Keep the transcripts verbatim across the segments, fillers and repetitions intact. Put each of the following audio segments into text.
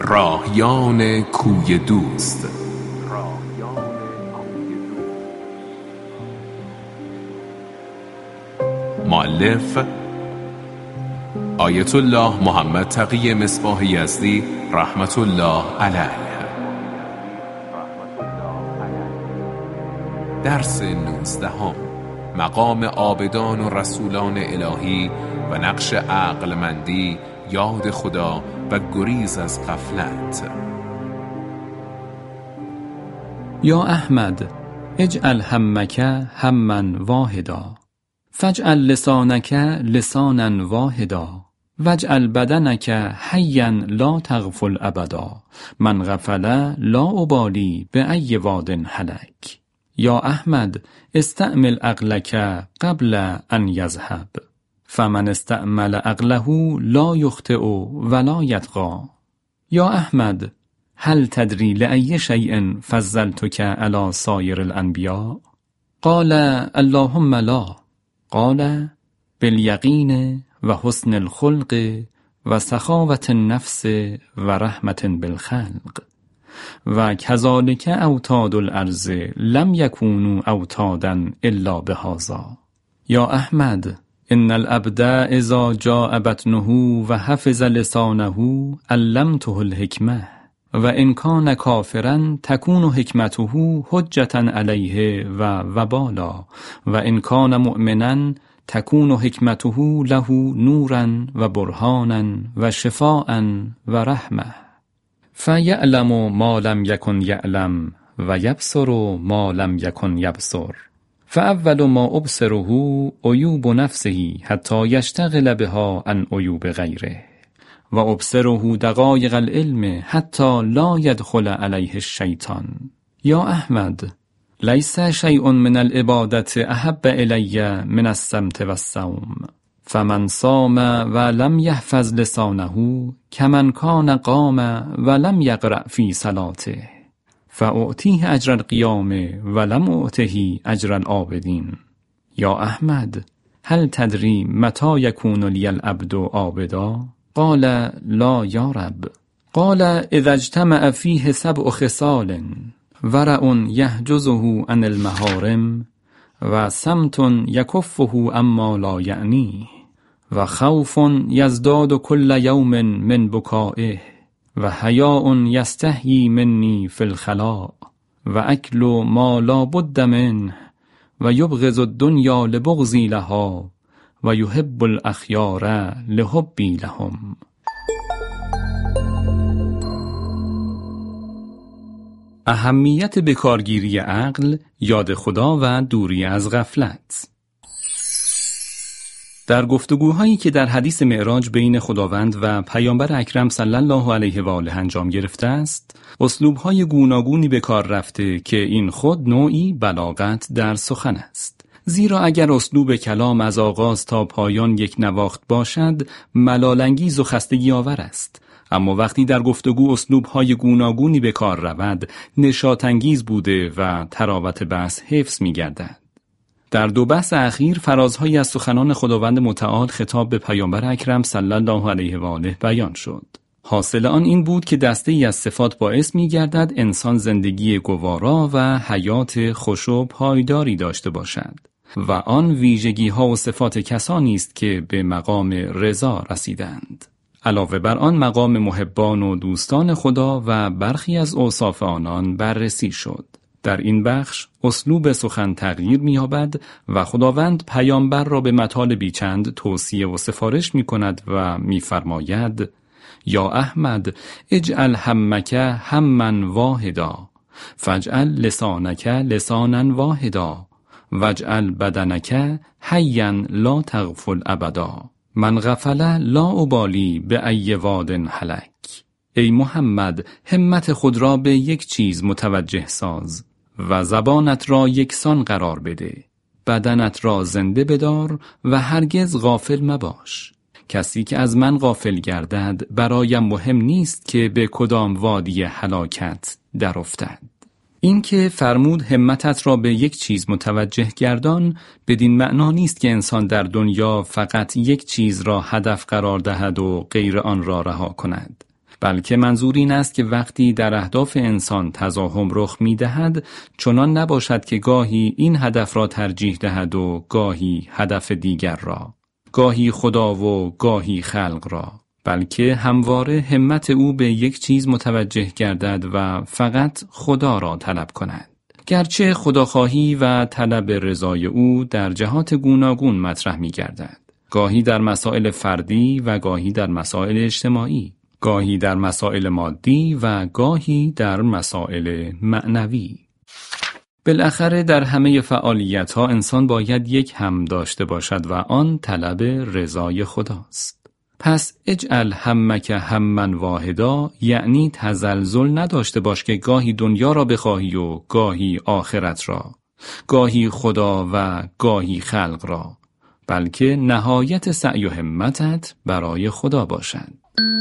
راهیان کوی دوست. مؤلف آیت الله محمد تقی مصباح یزدی رحمت الله علیه. درس نوزدهم، مقام عابدان و رسولان الهی و نقش عقلمندی، یاد خدا و گریز از غفلت. یا احمد اجعل همک هما واحدا، فاجعل لسانک لسانا واحدا، واجعل بدنک حیا لا تغفل ابدا، من غفل لا ابالی بأی واد هلک. یا احمد استعمل عقلک قبل ان یذهب، فمن استعمل عقله لا یخطئ ولا یطغی. یا احمد هل تدری لأی شیء فضلتک علی سایر الانبیاء؟ قال اللهم لا. قال بالیقین و حسن الخلق و سخاوة النفس و رحمة بالخلق، و کذالک اوتاد الارض لم یکونوا اوتادا الا بهذا. یا احمد ان العبد اذا جاء بطنه و حفظ لسانه علمته الحکمة، و ان کان کافرا تکون حکمته حجة علیه و وبالا، و ان کان مؤمنا تکون حکمته له نورا و برهانا و شفاء و رحمه. فیعلم ما لم یکن یعلم و یبصر ما لم یکن یبصر، فاول ما ابصره عیوب نفسه حتی یشتغل بها عن عیوب غیره، و ابصره دقایق العلم حتی لا يدخل علیه الشیطان. یا احمد لیس شیء من العبادة احب الی من الصمت و الصوم، فمن صام ولم یحفظ لسانه کمن کان قام ولم یقرأ فی صلاته، فاعطیه اجر القیام ولم اعطه اجر العابدین. یا احمد هل تدری متی یکون لی العبد عابدا؟ قال لا یا رب. قال اذا اجتمع فیه سبع خصال، ورع یحجزه عن المحارم، و صمت یکفه اما لا یعنیه، و خوف یزداد کل یوم من بکائه، و حیاء یستحیی منی فی الخلاء، و اکل ما لا بد منه، و یبغض الدنیا لبغضی لها، و یحب الاخیار لحبی لهم. اهمیت بکارگیری عقل، یاد خدا و دوری از غفلت. در گفتگوهایی که در حدیث معراج بین خداوند و پیامبر اکرم صلی الله علیه و آله انجام گرفته است، اسلوب‌های گوناگونی به کار رفته که این خود نوعی بلاغت در سخن است. زیرا اگر اسلوب کلام از آغاز تا پایان یک نواخت باشد، ملال‌انگیز و خستگی آور است. اما وقتی در گفتگو اسلوب‌های گوناگونی به کار رود، نشاط‌انگیز بوده و تراوت بحث حفظ می‌گردد. در دو بحث اخیر فرازهایی از سخنان خداوند متعال خطاب به پیامبر اکرم صلی الله علیه و آله بیان شد. حاصل آن این بود که دسته‌ای از صفات باعث می‌گردد انسان زندگی گوارا و حیات خوش و پایداری داشته باشد، و آن ویژگی‌ها و صفات کسانی است که به مقام رضا رسیدند. علاوه بر آن مقام محبان و دوستان خدا و برخی از اوصاف آنان بررسی شد. در این بخش اسلوب سخن تغییر می‌یابد و خداوند پیامبر را به مطالبی چند توصیه و سفارش می‌کند و می‌فرماید: یا احمد اجعل همک هما واحدا، فاجعل لسانک لسانا واحدا، واجعل بدنک حیا لا تغفل ابدا، من غفل لا ابالی بأی واد هلک. ای محمد همت خود را به یک چیز متوجه ساز و زبانت را یکسان قرار بده، بدنت را زنده بدار و هرگز غافل مباش. کسی که از من غافل گردد برایم مهم نیست که به کدام وادی هلاکت در افتد. این که فرمود همتت را به یک چیز متوجه گردان، بدین معنا نیست که انسان در دنیا فقط یک چیز را هدف قرار دهد و غیر آن را رها کند، بلکه منظور این است که وقتی در اهداف انسان تزاحم رخ می‌دهد چنان نباشد که گاهی این هدف را ترجیح دهد و گاهی هدف دیگر را، گاهی خدا و گاهی خلق را، بلکه همواره همت او به یک چیز متوجه گردد و فقط خدا را طلب کند. گرچه خداخواهی و طلب رضای او در جهات گوناگون مطرح می گردد. گاهی در مسائل فردی و گاهی در مسائل اجتماعی، گاهی در مسائل مادی و گاهی در مسائل معنوی. بالاخره در همه فعالیت‌ها انسان باید یک هم داشته باشد و آن طلب رضای خداست. پس اجعل همک هممن واحدا یعنی تزلزل نداشته باش که گاهی دنیا را بخواهی و گاهی آخرت را، گاهی خدا و گاهی خلق را، بلکه نهایت سعی و همتت برای خدا باشد.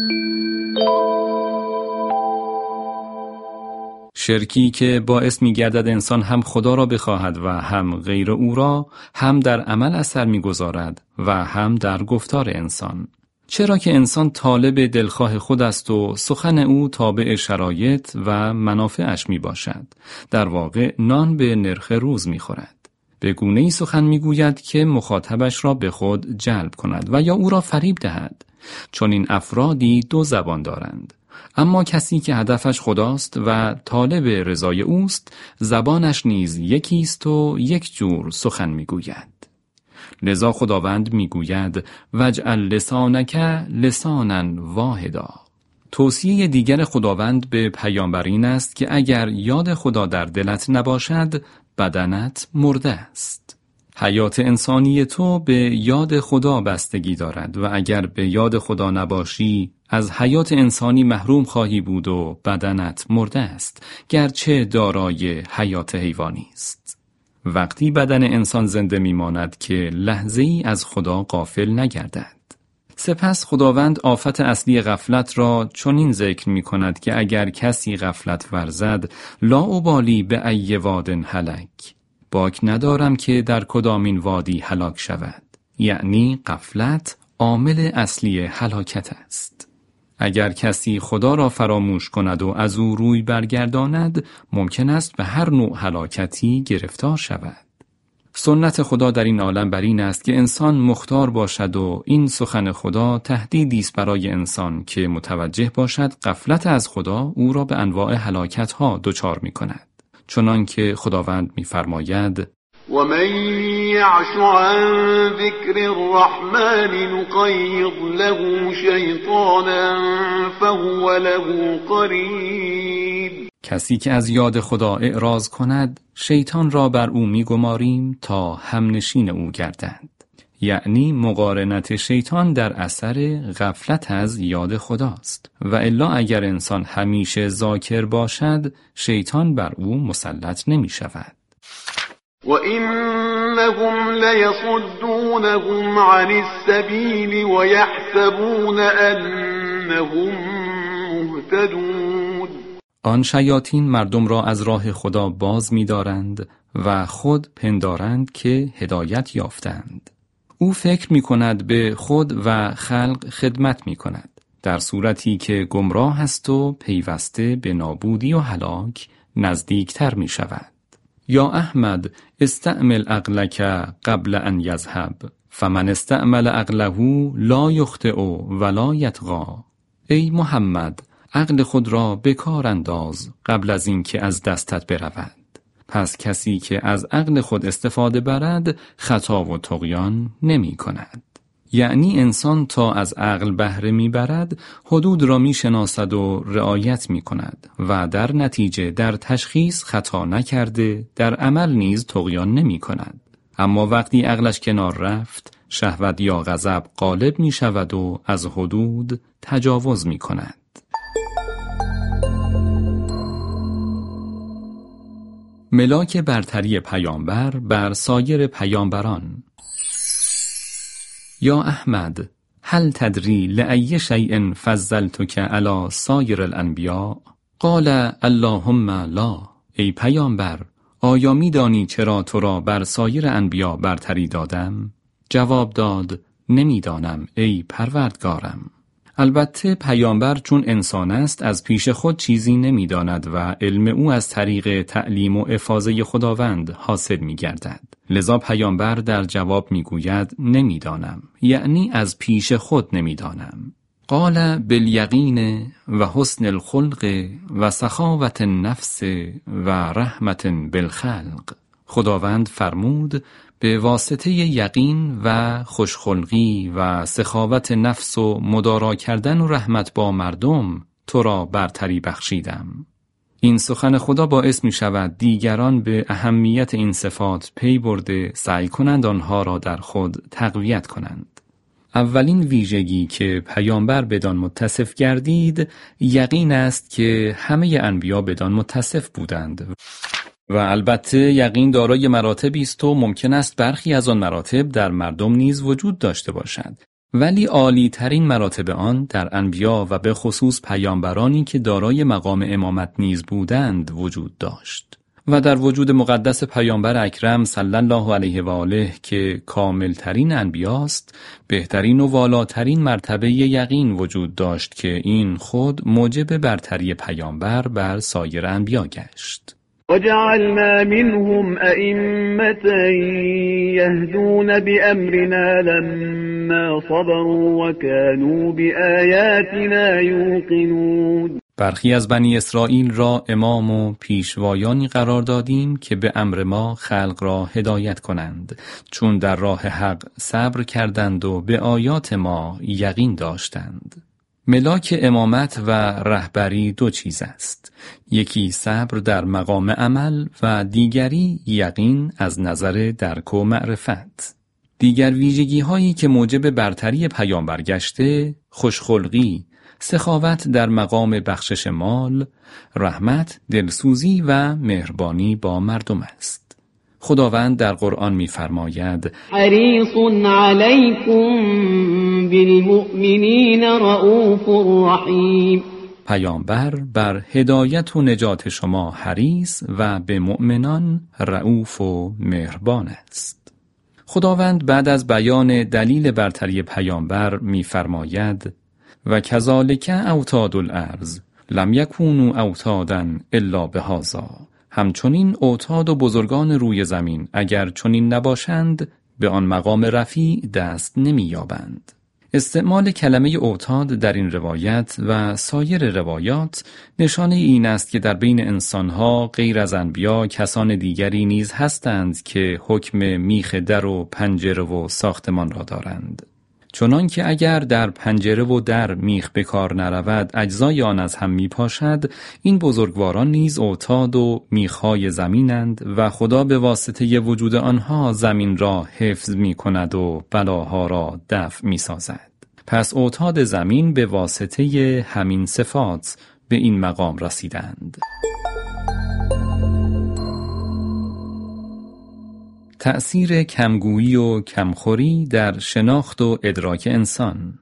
شرکی که باعث می گردد انسان هم خدا را بخواهد و هم غیر او را، هم در عمل اثر می گذارد و هم در گفتار انسان. چرا که انسان طالب دلخواه خود است و سخن او تابع شرایط و منافعش می باشد. در واقع نان به نرخ روز می خورد. به گونه‌ای سخن می گوید که مخاطبش را به خود جلب کند و یا او را فریب دهد. چون این افرادی دو زبان دارند. اما کسی که هدفش خداست و طالب رضای اوست، زبانش نیز یکی است و یک جور سخن می گوید. لذا خداوند میگوید وجعل لسانک لسانا واحدا. توصیه دیگر خداوند به پیامبر این است که اگر یاد خدا در دلت نباشد بدنت مرده است. حیات انسانی تو به یاد خدا بستگی دارد و اگر به یاد خدا نباشی از حیات انسانی محروم خواهی بود و بدنت مرده است، گرچه دارای حیات حیوانی است. وقتی بدن انسان زنده میماند که لحظه ای از خدا غافل نگردد. سپس خداوند آفت اصلی غفلت را چنین ذکر می کند که اگر کسی غفلت ورزد لا ابالی به ای وادن هلک، باک ندارم که در کدامین وادی هلاک شود. یعنی غفلت عامل اصلی هلاکت است. اگر کسی خدا را فراموش کند و از او روی برگرداند ممکن است به هر نوع هلاکتی گرفتار شود. سنت خدا در این عالم بر این است که انسان مختار باشد و این سخن خدا تهدیدی است برای انسان که متوجه باشد غفلت از خدا او را به انواع هلاکت‌ها دچار می‌کند. چنان که خداوند می‌فرماید ومن يعش عن ذكر الرحمن نقيض له شيطانا فهو له قرين. کسی که از یاد خدا اعراض کند شیطان را بر او می‌گماریم تا همنشین او گردد. یعنی مقارنت شیطان در اثر غفلت از یاد خداست و الا اگر انسان همیشه ذاکر باشد شیطان بر او مسلط نمی شود. وَإِنَّهُمْ لَيَصُدُّونَهُمْ عَنِ السَّبِيلِ وَيَحْسَبُونَ أَنَّهُمْ مُهْتَدُونَ. آن شیاطین مردم را از راه خدا باز می دارند و خود پندارند که هدایت یافتند. او فکر می کند به خود و خلق خدمت می کند، در صورتی که گمراه است و پیوسته به نابودی و هلاک نزدیکتر می شود. یا احمد استعمل عقلک قبل ان یذهب فمن استعمل عقله لا یخطئ ولا یطغی. ای محمد عقل خود را به کار انداز قبل از اینکه از دستت برود. پس کسی که از عقل خود استفاده برد خطا و طغیان نمی کند. یعنی انسان تا از عقل بهره می برد حدود را می شناسد و رعایت می کند و در نتیجه در تشخیص خطا نکرده در عمل نیز طغیان نمی کند. اما وقتی عقلش کنار رفت شهوت یا غضب غالب می شود و از حدود تجاوز می کند. ملاک برتری پیامبر بر سایر پیامبران. یا احمد هل تدری لأی شیء فضلتک علی سایر الانبیاء؟ قال اللهم لا. ای پیامبر آیا می دانی چرا تو را بر سایر انبیا برتری دادم؟ جواب داد نمی دانم ای پروردگارم. البته پیامبر چون انسان است از پیش خود چیزی نمی‌داند و علم او از طریق تعلیم و افاضه خداوند حاصل می‌گردد. لذا پیامبر در جواب می‌گوید نمی‌دانم، یعنی از پیش خود نمی‌دانم. قال بالیقین و حسن الخلق و سخاوت النفس و رحمت بالخلق. خداوند فرمود به واسطه یقین و خوشخلقی و سخاوت نفس و مدارا کردن و رحمت با مردم تو را برتری بخشیدم. این سخن خدا باعث می شود دیگران به اهمیت این صفات پی برده سعی کنند آنها را در خود تقویت کنند. اولین ویژگی که پیامبر بدان متصف گردید یقین است که همه انبیا بدان متصف بودند و البته یقین دارای مراتبی است و ممکن است برخی از آن مراتب در مردم نیز وجود داشته باشد، ولی عالی ترین مراتب آن در انبیا و به خصوص پیامبرانی که دارای مقام امامت نیز بودند وجود داشت. و در وجود مقدس پیامبر اکرم صلی الله علیه و آله که کامل ترین انبیاست، بهترین و والاترین مرتبه یقین وجود داشت که این خود موجب برتری پیامبر بر سایر انبیا گشت. وجعلنا منهم أئمة يهدون بأمرنا لما صبروا وكانوا بآياتنا يوقنون. برخی از بنی اسرائیل را امام و پیشوایانی قرار دادیم که به امر ما خلق را هدایت کنند، چون در راه حق صبر کردند و به آیات ما یقین داشتند. ملاک امامت و رهبری دو چیز است، یکی صبر در مقام عمل و دیگری یقین از نظر درک و معرفت. دیگر ویژگی هایی که موجب برتری پیامبر گشته، خوشخلقی، سخاوت در مقام بخشش مال، رحمت، دلسوزی و مهربانی با مردم است. خداوند در قرآن می‌فرماید حریص علیکم بالمؤمنین رؤوف رحیم. پیامبر بر هدایت و نجات شما حریص و به مؤمنان رؤوف و مهربان است. خداوند بعد از بیان دلیل برتری پیامبر می‌فرماید و کذالک اوتاد الارض لم یکونوا اوتادا الا بهذا. همچنین اوتاد و بزرگان روی زمین اگر چنین نباشند به آن مقام رفیع دست نمی‌یابند. استعمال کلمه اوتاد در این روایت و سایر روایات نشانه این است که در بین انسانها غیر از انبیا کسان دیگری نیز هستند که حکم میخ در و پنجره و ساختمان را دارند. چنان که اگر در پنجره و در میخ به کار نرود اجزای آن از هم می پاشد، این بزرگواران نیز اوتاد و میخهای زمینند و خدا به واسطه وجود آنها زمین را حفظ می کند و بلاها را دفع می سازد. پس اوتاد زمین به واسطه همین صفات به این مقام رسیدند. تأثیر کمگویی و کمخوری در شناخت و ادراک انسان.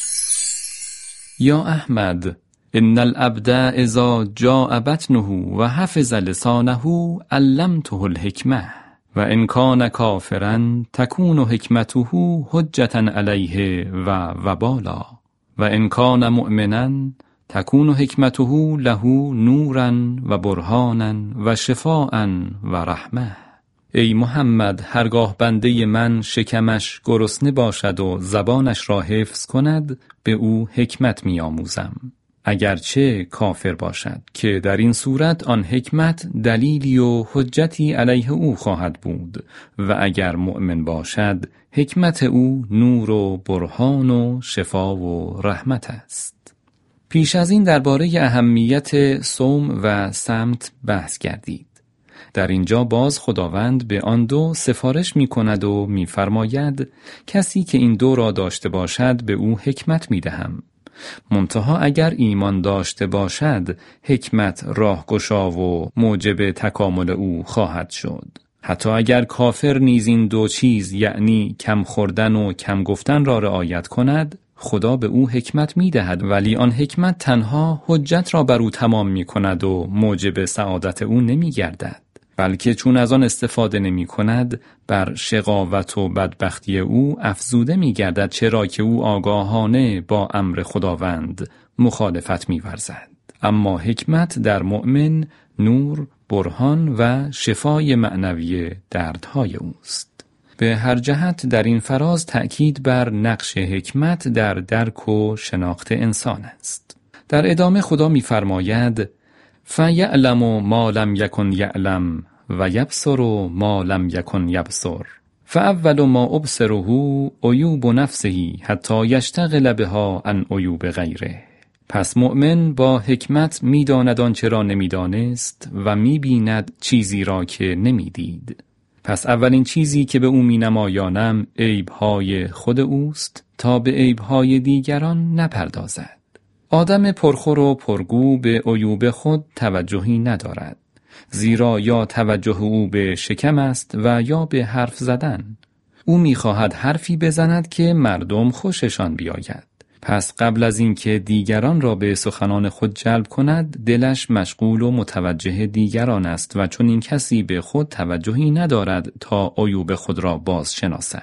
یا احمد ان العبد اذا جاء بطنه و حفظ لسانه علمته الحکمه و ان کان کافرا تکون حکمته حجة علیه و وبالا و ان کان مؤمنا تکون حکمته له نورا و برهانا و شفاء و رحمه. ای محمد، هرگاه بنده من شکمش گرسنه باشد و زبانش را حفظ کند به او حکمت می آموزم، اگرچه کافر باشد، که در این صورت آن حکمت دلیلی و حجتی علیه او خواهد بود، و اگر مؤمن باشد حکمت او نور و برهان و شفا و رحمت است. پیش از این درباره اهمیت صوم و صمت بحث گردید. در اینجا باز خداوند به آن دو سفارش می کند و می فرماید کسی که این دو را داشته باشد به او حکمت می دهم. منتها اگر ایمان داشته باشد حکمت راهگشا و موجب تکامل او خواهد شد. حتی اگر کافر نیز این دو چیز یعنی کم خوردن و کم گفتن را رعایت کند، خدا به او حکمت می دهد، ولی آن حکمت تنها حجت را بر او تمام می کند و موجب سعادت او نمی گردد. بلکه چون از آن استفاده نمی کند بر شقاوت و بدبختی او افزوده می گردد، چرا که او آگاهانه با امر خداوند مخالفت می ورزد. اما حکمت در مؤمن نور، برهان و شفای معنوی دردهای اوست. به هر جهت در این فراز تأکید بر نقش حکمت در درک و شناخت انسان است. در ادامه خدا می فرماید فَیَعْلَمُ مَا لَمْ یَکُنْ یَعْلَمْ و یبصر ما لم یکن یبصر فاول ما ابصره عیوب نفسه حتی یشتغل بها عن عیوب غیره. پس مؤمن با حکمت می‌داند آنچه را نمی‌دانست و می‌بیند چیزی را که نمی‌دید. پس اولین چیزی که به او می‌نمایانم عیب‌های خود اوست تا به عیب‌های دیگران نپردازد. آدم پرخور و پرگو به عیوب خود توجهی ندارد، زیرا یا توجه او به شکم است و یا به حرف زدن. او می‌خواهد حرفی بزند که مردم خوششان بیاید. پس قبل از اینکه دیگران را به سخنان خود جلب کند، دلش مشغول و متوجه دیگران است و چون این کسی به خود توجهی ندارد تا عیوب خود را باز شناسد.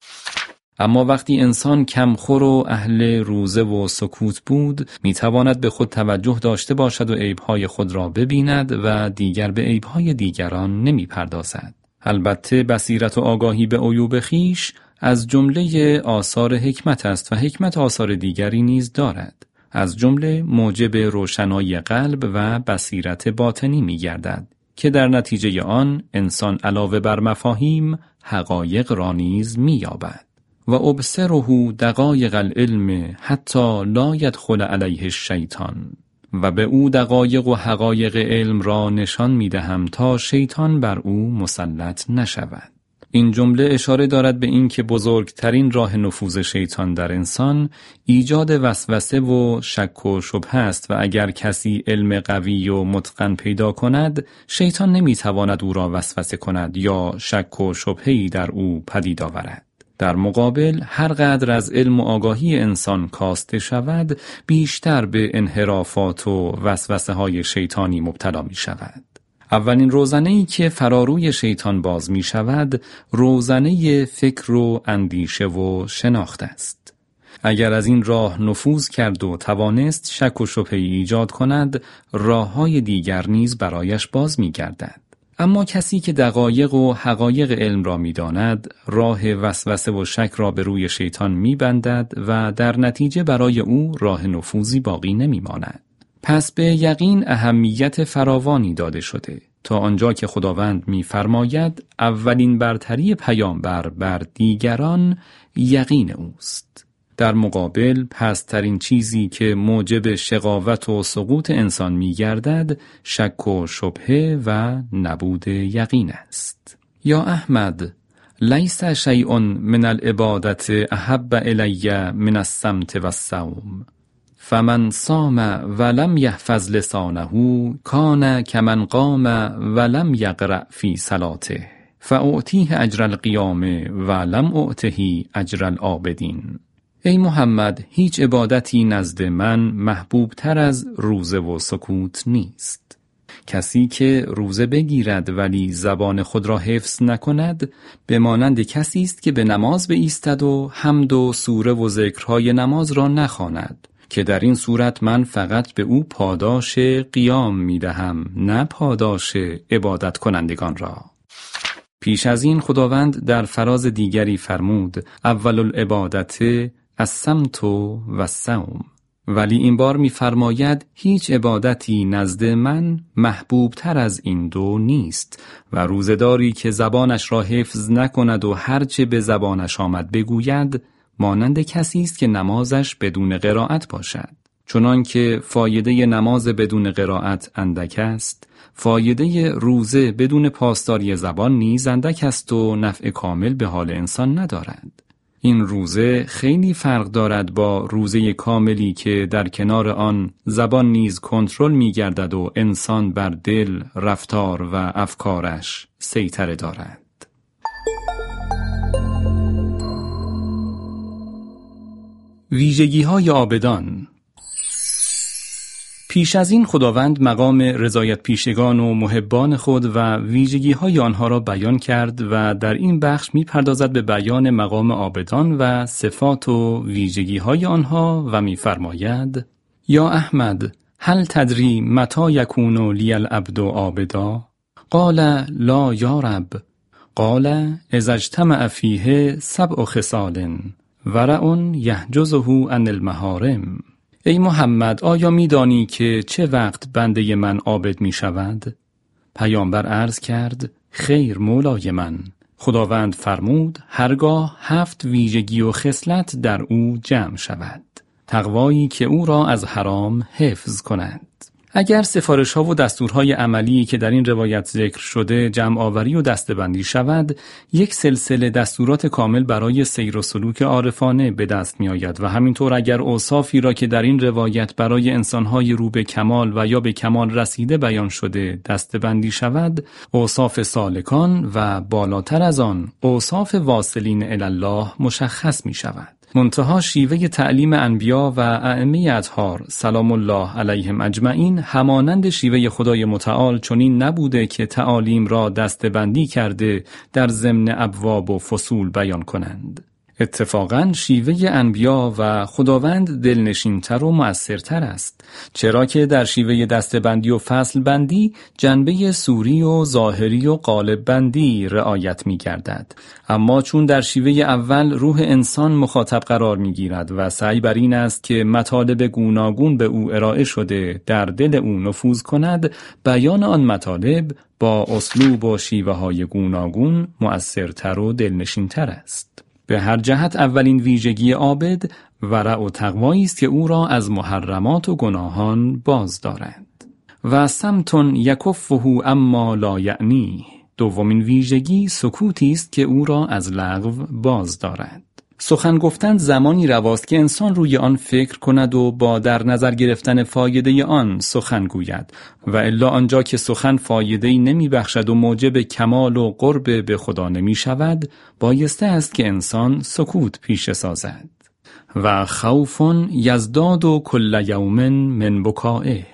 اما وقتی انسان کمخور و اهل روزه و سکوت بود، میتواند به خود توجه داشته باشد و عیبهای خود را ببیند و دیگر به عیبهای دیگران نمی پردازد. البته بصیرت و آگاهی به عیوب خیش از جمله آثار حکمت است و حکمت آثار دیگری نیز دارد. از جمله موجب روشنایی قلب و بصیرت باطنی می گردد که در نتیجه آن انسان علاوه بر مفاهیم حقایق را نیز می یابد. و ابصره دقایق العلم حتی لا يدخل علیه الشیطان، و به او دقایق و حقایق علم را نشان می دهم تا شیطان بر او مسلط نشود. این جمله اشاره دارد به این که بزرگترین راه نفوذ شیطان در انسان ایجاد وسوسه و شک و شبهه است و اگر کسی علم قوی و متقن پیدا کند، شیطان نمی تواند او را وسوسه کند یا شک و شبهه‌ای در او پدید آورد. در مقابل هر قدر از علم و آگاهی انسان کاسته شود، بیشتر به انحرافات و وسوسه های شیطانی مبتلا می شود. اولین روزنه‌ای که فراروی شیطان باز می شود، روزنه فکر و اندیشه و شناخت است. اگر از این راه نفوذ کرد و توانست شک و شبهه ایجاد کند، راه‌های دیگر نیز برایش باز می گردد. اما کسی که دقایق و حقایق علم را می داند، راه وسوسه و شک را به روی شیطان می بندد و در نتیجه برای او راه نفوذی باقی نمی ماند. پس به یقین اهمیت فراوانی داده شده تا آنجا که خداوند می فرماید اولین برتری پیامبر بر دیگران یقین اوست. در مقابل پسترین چیزی که موجب شقاوت و سقوط انسان می گردد شک و شبهه و نبود یقین است. یا احمد، لیس شیء من العبادت احب الی من الصمت و الصوم، فمن صام ولم یحفظ لسانه کان کمن قام ولم یقرأ فی صلاته فاعطیه اجر القیام ولم اعطه اجر العابدین. ای محمد، هیچ عبادتی نزد من محبوب تر از روزه و سکوت نیست. کسی که روزه بگیرد ولی زبان خود را حفظ نکند، به مانند کسی است که به نماز بایستد و حمد و سوره و ذکرهای نماز را نخواند، که در این صورت من فقط به او پاداش قیام می دهم، نه پاداش عبادت کنندگان را. پیش از این خداوند در فراز دیگری فرمود اول العبادت الصمت و الصوم، ولی این بار می فرماید هیچ عبادتی نزد من محبوب تر از این دو نیست و روزداری که زبانش را حفظ نکند و هرچه به زبانش آمد بگوید، مانند کسی است که نمازش بدون قرائت باشد. چنان که فایده نماز بدون قرائت اندک است، فایده روزه بدون پاسداری زبان نیز اندک است و نفع کامل به حال انسان ندارد. این روزه خیلی فرق دارد با روزه کاملی که در کنار آن زبان نیز کنترل می گردد و انسان بر دل، رفتار و افکارش سیطره دارد. ویژگی‌های عابدان. پیش از این خداوند مقام رضایت پیشگان و محبان خود و ویژگی‌های آنها را بیان کرد و در این بخش می‌پردازد به بیان مقام عابدان و صفات و ویژگی‌های آنها و می‌فرماید: یا احمد هل تدری متی یکون لی العبد عابدا؟ قال لا یا رب. قال اذا اجتمع فیه سبع خصال ورع یحجزه عن المحارم. ای محمد آیا می دانی که چه وقت بنده من عابد می شود؟ پیامبر عرض کرد خیر مولای من. خداوند فرمود هرگاه هفت ویژگی و خصلت در او جمع شود، تقوایی که او را از حرام حفظ کند. اگر سفارش ها و دستورهای عملی که در این روایت ذکر شده جمع آوری و دسته‌بندی شود، یک سلسله دستورات کامل برای سیر و سلوک عارفانه به دست می آید و همینطور اگر اوصافی را که در این روایت برای انسانهای رو به کمال و یا به کمال رسیده بیان شده دسته‌بندی شود، اوصاف سالکان و بالاتر از آن اوصاف واصلین الی الله مشخص می شود. منتها شیوه تعلیم انبیا و ائمه اطهار سلام الله علیهم اجمعین همانند شیوه خدای متعال چنین نبوده که تعالیم را دسته‌بندی کرده در ضمن ابواب و فصول بیان کنند. اتفاقاً شیوه انبیا و خداوند دلنشین‌تر و مؤثرتر است، چرا که در شیوه دسته‌بندی و فصل بندی جنبه سوری و ظاهری و قالب بندی رعایت می‌گردد، اما چون در شیوه اول روح انسان مخاطب قرار می‌گیرد و سعی بر این است که مطالب گوناگون به او ارائه شده در دل او نفوذ کند، بیان آن مطالب با اسلوب و شیوه‌های گوناگون مؤثرتر و دلنشین‌تر است. به هر جهت اولین ویژگی عابد ورع و تقوایی است که او را از محرمات و گناهان باز دارد. و سمتون یکفه اما لا یعنی. دومین ویژگی سکوتی است که او را از لغو باز دارد. سخن گفتن زمانی رواست که انسان روی آن فکر کند و با در نظر گرفتن فایده آن سخن گوید و الا آنجا که سخن فایده‌ای نمی بخشد و موجب کمال و قرب به خدا نمی شود، بایسته است که انسان سکوت پیشه سازد. و خوف یزداد و کل یوم من بکائه.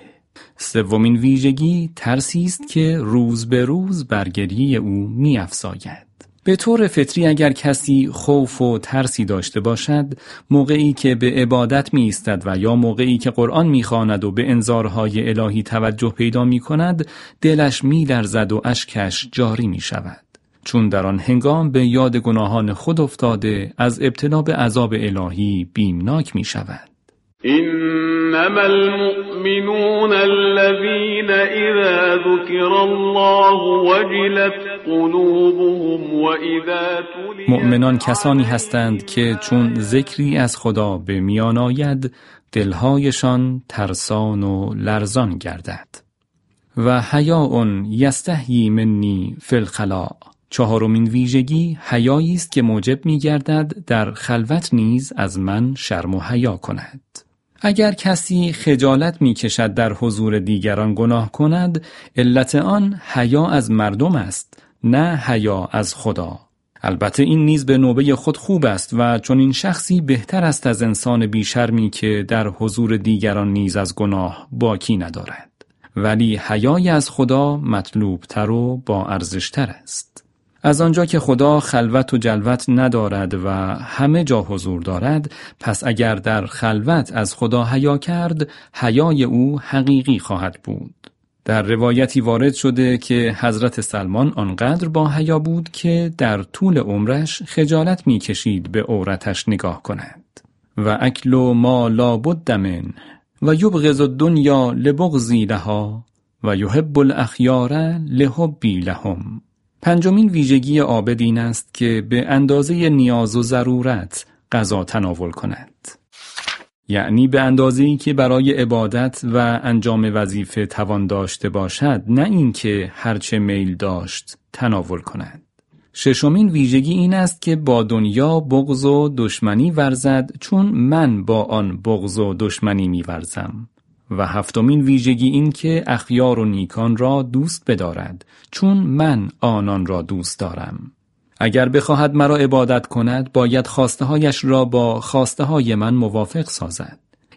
سومین ویژگی ترسی است که روز به روز بر گریه او می افزاید. به طور فطری اگر کسی خوف و ترسی داشته باشد، موقعی که به عبادت می ایستد و یا موقعی که قرآن می خواند و به انذارهای الهی توجه پیدا می کند، دلش می لرزد و اشکش جاری می شود، چون در آن هنگام به یاد گناهان خود افتاده از ابتلا به عذاب الهی بیمناک می شود. إنما المؤمنون الذين إذا ذكر الله وجلت قلوبهم وإذا تليت. مؤمنان کسانی هستند که چون ذکری از خدا به میان آید دلهایشان ترسان و لرزان گردد. و حیاء یستحیی منی فی الخلاء. چهارمین ویژگی حیایی است که موجب می گردد در خلوت نیز از من شرم و حیا کند. اگر کسی خجالت می کشد در حضور دیگران گناه کند، علت آن حیا از مردم است، نه حیا از خدا. البته این نیز به نوبه خود خوب است و چون این شخصی بهتر است از انسان بیشرمی که در حضور دیگران نیز از گناه باکی ندارد. ولی حیای از خدا مطلوب تر و با ارزش تر است. از آنجا که خدا خلوت و جلوت ندارد و همه جا حضور دارد، پس اگر در خلوت از خدا حیا کرد، حیای او حقیقی خواهد بود. در روایتی وارد شده که حضرت سلمان آنقدر با حیا بود که در طول عمرش خجالت می کشید به عورتش نگاه کند. و اکل ما لا بد من و یبغض الدنیا لبغضی لها و یحب الاخیار لحبی لهم. پنجمین ویژگی عابد این است که به اندازه نیاز و ضرورت غذا تناول کند. یعنی به اندازه‌ای که برای عبادت و انجام وظیفه توان داشته باشد، نه اینکه هرچه میل داشت تناول کند. ششمین ویژگی این است که با دنیا بغض و دشمنی ورزد، چون من با آن بغض و دشمنی می‌ورزم. و هفتمین ویژگی این که اخیار و نیکان را دوست بدارد، چون من آنان را دوست دارم. اگر بخواهد مرا عبادت کند، باید خواسته هایش را با خواسته های من موافق سازد.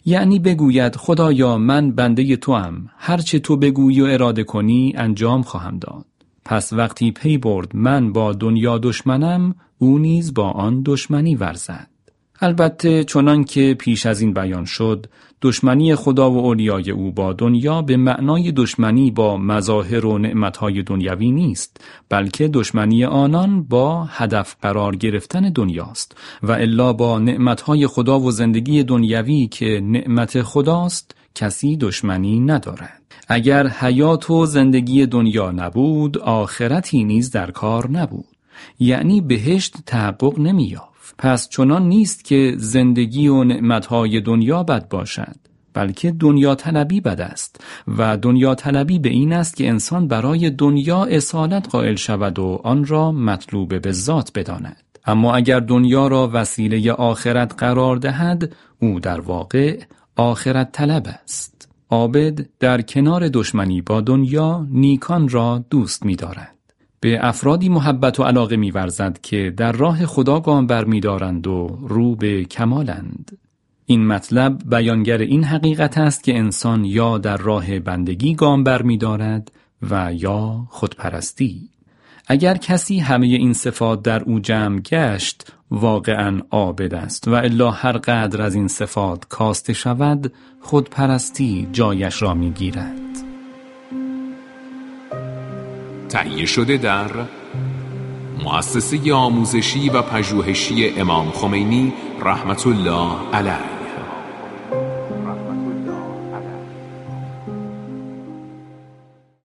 یعنی بگوید خدایا من بنده توام، هرچه تو بگویی و اراده کنی انجام خواهم داد. پس وقتی پی برد من با دنیا دشمنم، او نیز با آن دشمنی ورزد. البته چنان که پیش از این بیان شد، دشمنی خدا و اولیای او با دنیا به معنای دشمنی با مظاهر و نعمتهای دنیوی نیست، بلکه دشمنی آنان با هدف قرار گرفتن دنیاست و الا با نعمتهای خدا و زندگی دنیوی که نعمت خداست کسی دشمنی ندارد. اگر حیات و زندگی دنیا نبود، آخرتی نیز در کار نبود، یعنی بهشت تحقق نمی‌یافت. پس چنان نیست که زندگی و نعمتهای دنیا بد باشد، بلکه دنیا طلبی بد است و دنیا طلبی به این است که انسان برای دنیا اصالت قائل شود و آن را مطلوب به ذات بداند. اما اگر دنیا را وسیله آخرت قرار دهد، او در واقع آخرت طلب است. عابد در کنار دشمنی با دنیا نیکان را دوست می دارد. به افرادی محبت و علاقه می ورزد که در راه خدا گام بر می دارند و رو به کمالند. این مطلب بیانگر این حقیقت است که انسان یا در راه بندگی گام بر می دارد و یا خودپرستی. اگر کسی همه این صفات در او جمع گشت، واقعاً عابد است و الا هر قدر از این صفات کاسته شود، خودپرستی جایش را می گیرد. تهیه شده در مؤسسه آموزشی و پژوهشی امام خمینی رحمت الله علیه.